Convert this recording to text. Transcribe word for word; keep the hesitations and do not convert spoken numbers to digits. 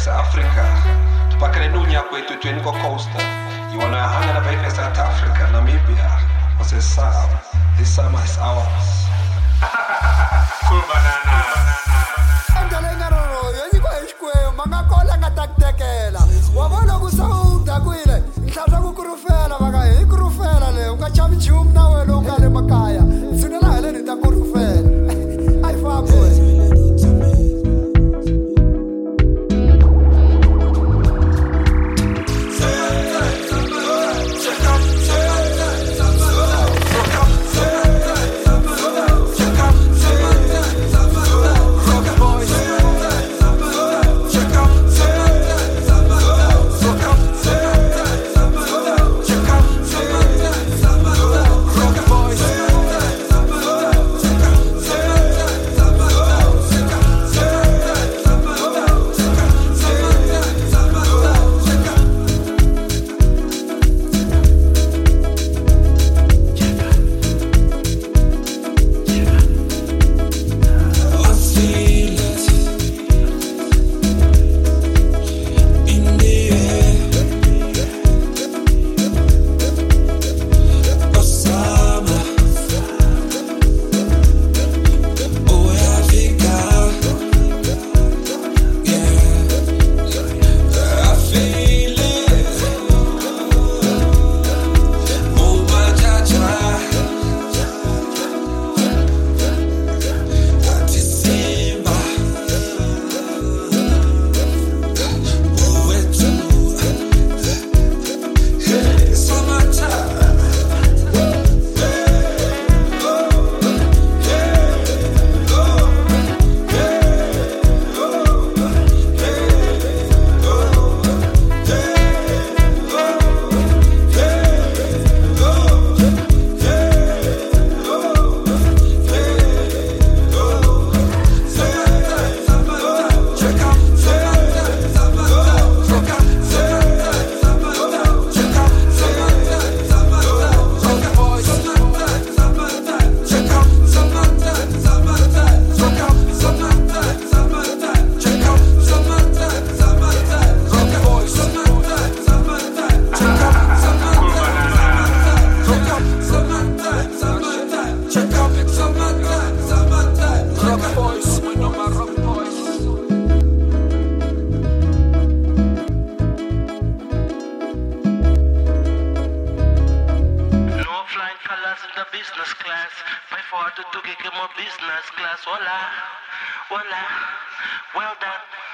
Apex Africa. Tupakele dunia kwetu tweniko coaster. You wanna hang in Apex South Africa, Namibia. I say, Sam, this summer is ours. Cool banana. Mangakola ngataktekela wabona kusawuda kwile ngihlala kukurufela baka ikurufela le ungachavi chum na wena ungale makaya sinela hele nitakurufela ai fabo business class. Pay for to get more business class. Voila, voila, well done.